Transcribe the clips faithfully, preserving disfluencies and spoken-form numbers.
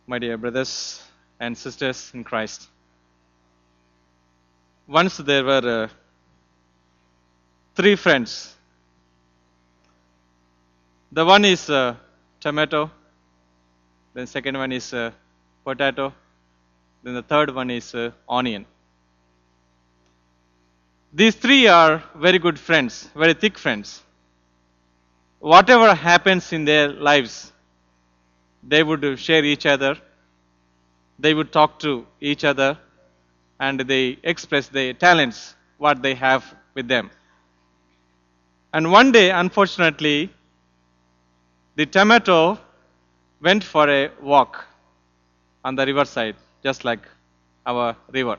my dear brothers and sisters in Christ. Once there were uh, three friends. The one is uh, tomato, then second one is uh, potato, then the third one is uh, onion. These three are very good friends, very thick friends. Whatever happens in their lives, they would share each other, they would talk to each other, and they express their talents, what they have with them. And one day, unfortunately, the tomato went for a walk on the riverside, just like our river.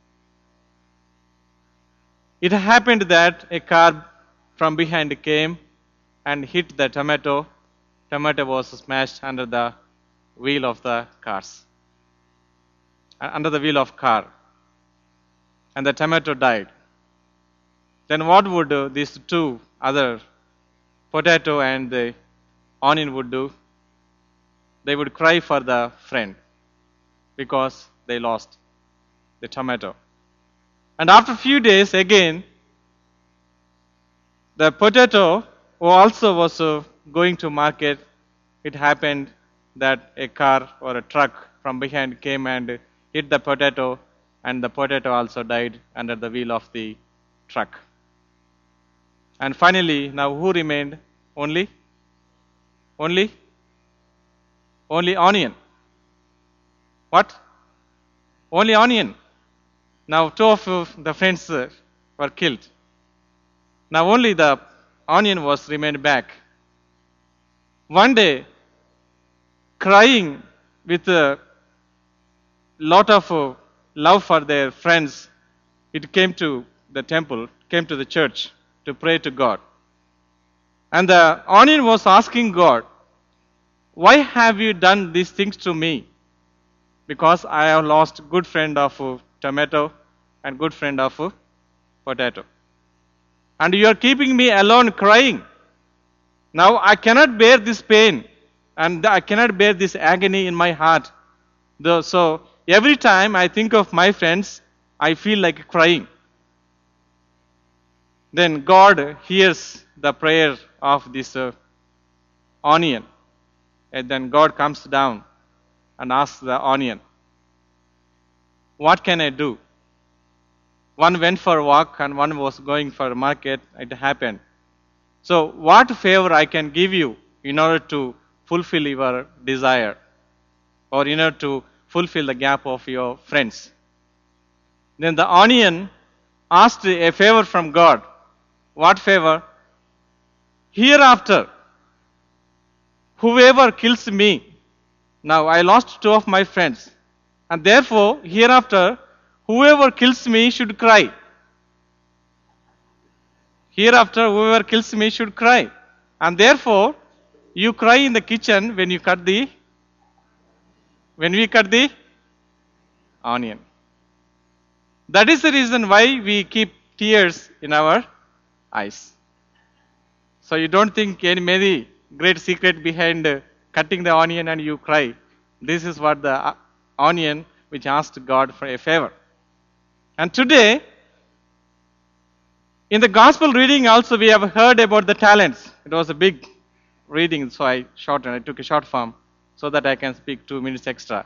It happened that a car from behind came and hit the tomato. Tomato was smashed under the wheel of the cars, under the wheel of car, and the tomato died. Then what would uh, these two other, potato and the onion, would do? They would cry for the friend because they lost the tomato. And after a few days, again, the potato who also was uh, going to market, it happened that a car or a truck from behind came and hit the potato, and the potato also died under the wheel of the truck. And finally, now who remained? Only? Only? Only onion. What? Only onion. Now two of the friends uh, were killed. Now only the onion was remained back. One day, crying with a lot of uh, love for their friends, it came to the temple, came to the church to pray to God. And the onion was asking God, why have you done these things to me? Because I have lost good friend of uh, tomato and good friend of uh, potato. And you are keeping me alone crying. Now I cannot bear this pain, and I cannot bear this agony in my heart. Though, so every time I think of my friends, I feel like crying. Then God hears the prayer of this uh, onion. And then God comes down and asks the onion, what can I do? One went for a walk and one was going for a market. It happened. So what favor I can give you in order to fulfill your desire, or in order to fulfill the gap of your friends? Then the onion asked a favor from God. What favor? Hereafter, whoever kills me, now I lost two of my friends, and therefore hereafter whoever kills me should cry. Hereafter whoever kills me should cry. And therefore you cry in the kitchen when you cut the, when we cut the onion. That is the reason why we keep tears in our eyes. So you don't think any maybe great secret behind uh, cutting the onion and you cry. This is what the uh, onion which asked God for a favor. And today, in the gospel reading also we have heard about the talents. It was a big reading, so I shortened, I took a short form so that I can speak two minutes extra.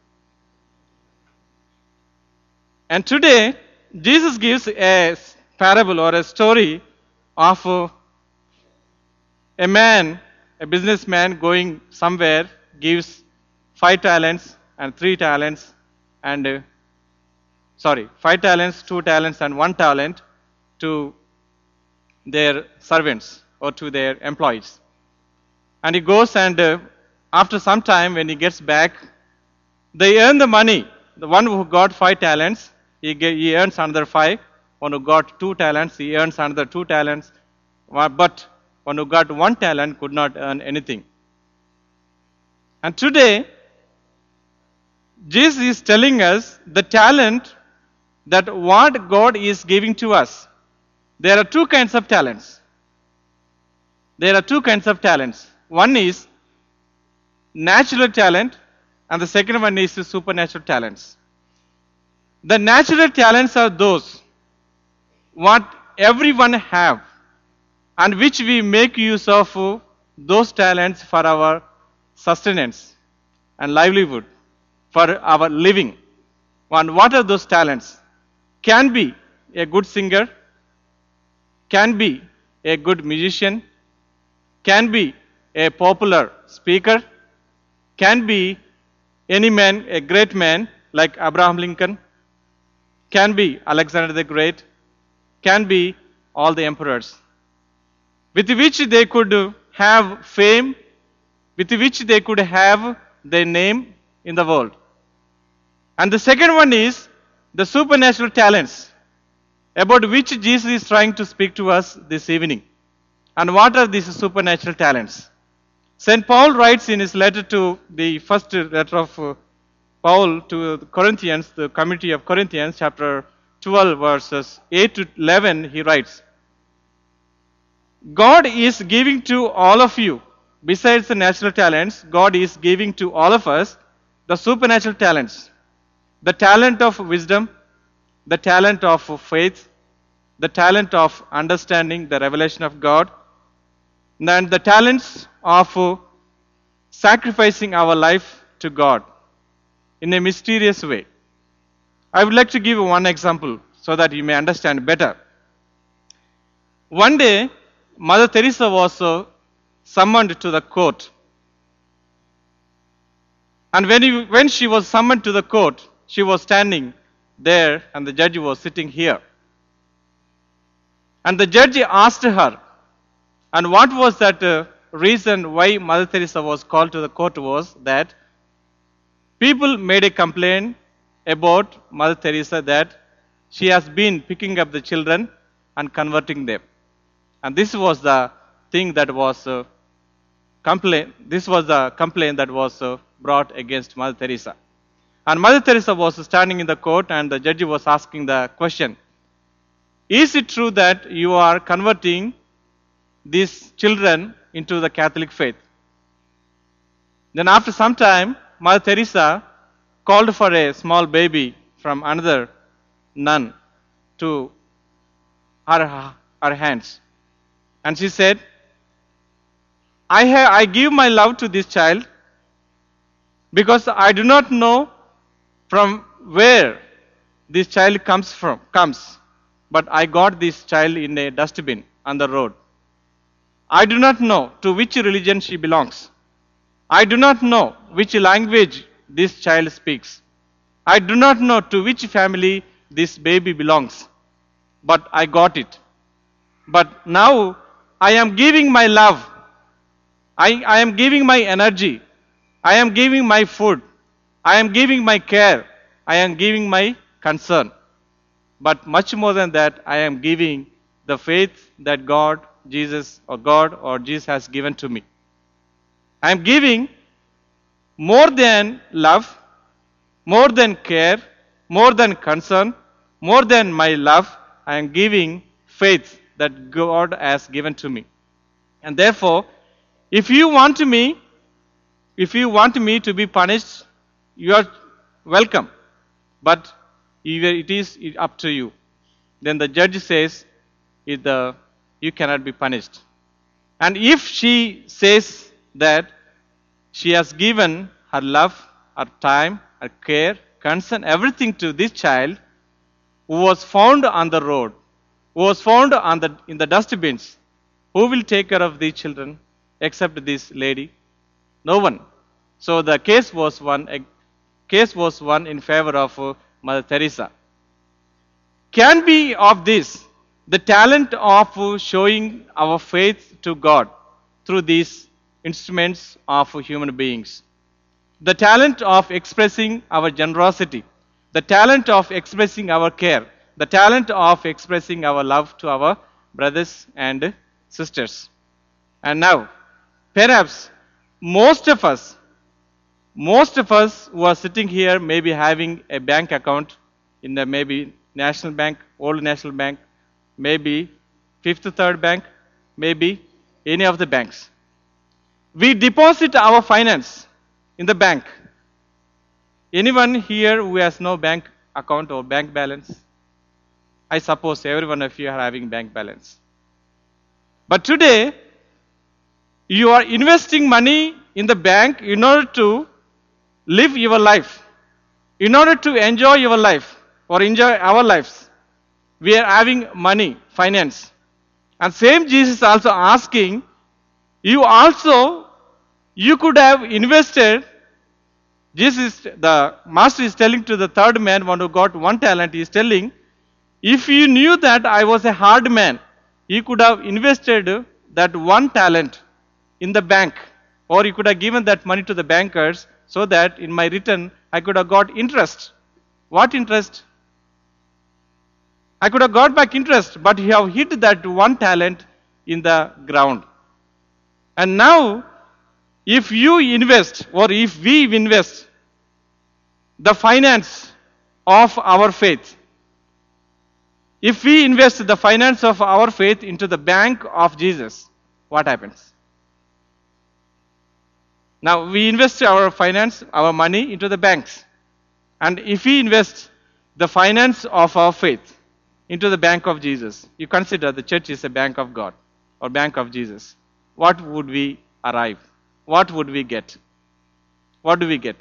And today, Jesus gives a parable or a story of uh, a man, a businessman going somewhere, gives five talents and three talents and uh, sorry, five talents, two talents and one talent to their servants or to their employees. And he goes and uh, after some time when he gets back, they earn the money. The one who got five talents, he, get, he earns another five. One who got two talents, he earns another two talents. But one who got one talent could not earn anything. And today, Jesus is telling us the talent that what God is giving to us. There are two kinds of talents. There are two kinds of talents. One is natural talent and the second one is the supernatural talents. The natural talents are those what everyone have and which we make use of uh, those talents for our sustenance and livelihood, for our living. And what are those talents? Can be a good singer, can be a good musician, can be a popular speaker, can be any man, a great man like Abraham Lincoln, can be Alexander the Great, can be all the emperors, with which they could have fame, with which they could have their name in the world. And the second one is the supernatural talents, about which Jesus is trying to speak to us this evening. And what are these supernatural talents? Saint Paul writes in his letter to the first letter of uh, Paul to the Corinthians, the community of Corinthians, chapter twelve, verses eight to eleven, he writes, God is giving to all of you, besides the natural talents, God is giving to all of us the supernatural talents. The talent of wisdom, the talent of faith, the talent of understanding the revelation of God, and the talents of sacrificing our life to God in a mysterious way. I would like to give one example so that you may understand better. One day, Mother Teresa was uh, summoned to the court. And when, he, when she was summoned to the court, she was standing there and the judge was sitting here. And the judge asked her, and what was that uh, reason why Mother Teresa was called to the court was that people made a complaint about Mother Teresa that she has been picking up the children and converting them. And this was the thing that was uh, complaint. This was the complaint that was uh, brought against Mother Teresa. And Mother Teresa was standing in the court and the judge was asking the question, is it true that you are converting these children into the Catholic faith? Then after some time, Mother Teresa called for a small baby from another nun to her, her hands. And she said, I, have, I give my love to this child because I do not know from where this child comes from, comes, but I got this child in a dustbin on the road. I do not know to which religion she belongs. I do not know which language this child speaks. I do not know to which family this baby belongs, but I got it. But now I am giving my love. I, I am giving my energy. I am giving my food. I am giving my care. I am giving my concern. But much more than that, I am giving the faith that God, Jesus, or God or Jesus has given to me. I am giving more than love, more than care, more than concern, more than my love. I am giving faith that God has given to me. And therefore, if you want me, if you want me to be punished, you are welcome. But it is up to you. Then the judge says, the, you cannot be punished. And if she says that she has given her love, her time, her care, concern, everything to this child who was found on the road, who was found on the, in the dustbins, who will take care of these children except this lady? No one. So the case was won, a case was won in favor of uh, Mother Teresa. Can be of this the talent of uh, showing our faith to God through these instruments of human beings. The talent of expressing our generosity, the talent of expressing our care, the talent of expressing our love to our brothers and sisters. And now, perhaps most of us, most of us who are sitting here may be having a bank account in the maybe National Bank, Old National Bank, maybe Fifth Third Bank, maybe any of the banks. We deposit our finance in the bank. Anyone here who has no bank account or bank balance? I suppose every one of you are having bank balance. But today, you are investing money in the bank in order to live your life, in order to enjoy your life or enjoy our lives. We are having money, finance. And same Jesus also asking, you also, you could have invested. Jesus, the master is telling to the third man, one who got one talent, he is telling, if you knew that I was a hard man, you could have invested that one talent in the bank, or you could have given that money to the bankers so that in my return I could have got interest. What interest? I could have got back interest, but you have hid that one talent in the ground. And now, if you invest, or if we invest the finance of our faith, if we invest the finance of our faith into the bank of Jesus, what happens? Now, we invest our finance, our money into the banks. And if we invest the finance of our faith into the bank of Jesus, you consider the church is a bank of God or bank of Jesus, what would we arrive? What would we get? What do we get?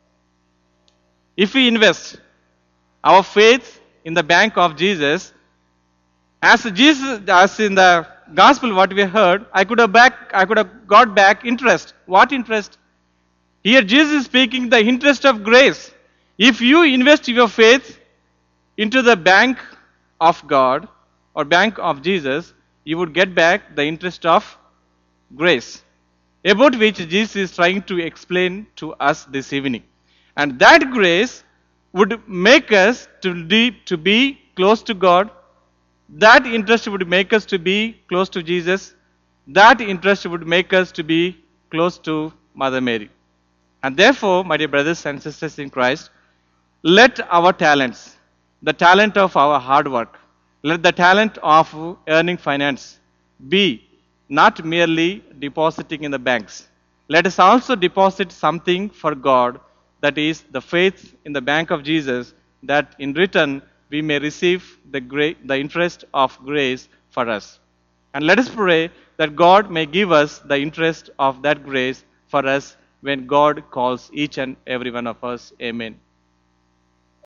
If we invest our faith in the bank of Jesus, as Jesus, as in the gospel what we heard, I could have back, I could have got back interest. What interest? Here Jesus is speaking the interest of grace. If you invest your faith into the bank of God or bank of Jesus, you would get back the interest of grace, about which Jesus is trying to explain to us this evening. And that grace would make us to be, to be close to God. That interest would make us to be close to Jesus. That interest would make us to be close to Mother Mary. And therefore, my dear brothers and sisters in Christ, let our talents, the talent of our hard work, let the talent of earning finance be not merely depositing in the banks. Let us also deposit something for God, that is the faith in the bank of Jesus, that in return we may receive the, gra- the interest of grace for us. And let us pray that God may give us the interest of that grace for us when God calls each and every one of us. Amen.